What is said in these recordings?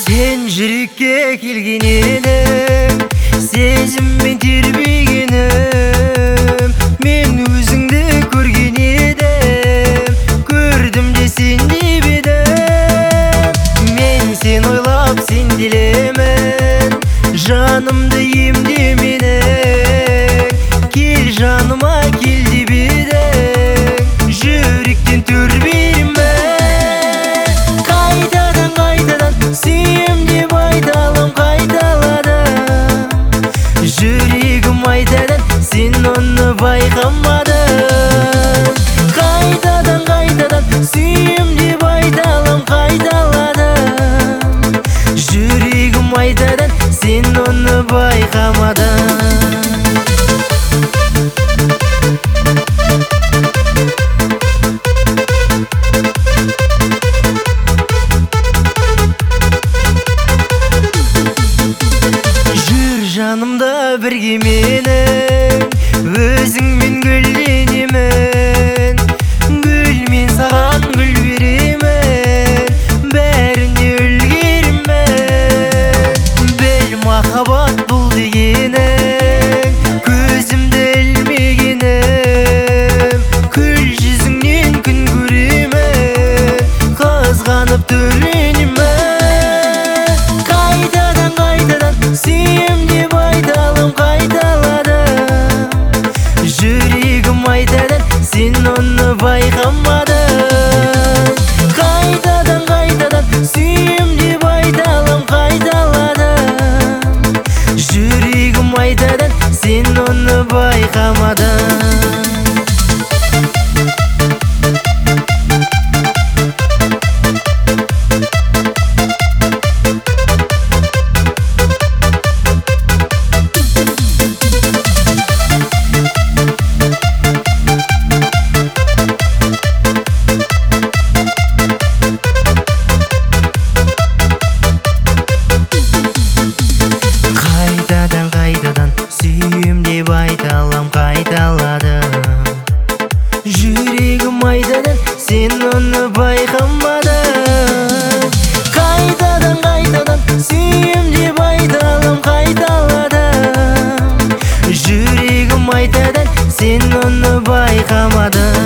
Sen жүрекке келген едің, сезіммен тербегенім. Мен өзіңді көрген едім, көрдім де сен деп едім. Мен сен ойлап сенделемін, жанымды емдеменің. Кел жаныма кел деп едің, жүректен тербеймін. Қайтадан сүйем деп айталым қайталадым. Жүрегім айтады, сен оны байқамадың. Қайтадан сүйем деп айталым қайталадым. Жүрегім айтады, сен оны байқамадың. Жанымда бірге менің, өзіңмен гүлденемін. Гүл мен саған гүл беремін, бәріне үлгерімін. Біл махаббат бұл дегенің, көзімді ілмегенім. Күл жүзіңнен күн көремін, қызғанып түрленемін. Қайтадан сүйем деп айталым қайталадым. Жүрегім айтады, сен оны байқамадың. Қайтадан сүйем деп айталым қайталадым. Жүрегім айтады, сен оны байқамадың. Сүйем деп айталам қайталадым. Жүрегім айтады, сен оны байқамадың. Қайтадан сүйем деп айталам қайталадым. Жүрегім айтады, сен оны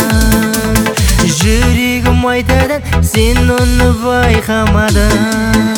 байқамадың. Жүрегім айтады, сен оны байқамадың.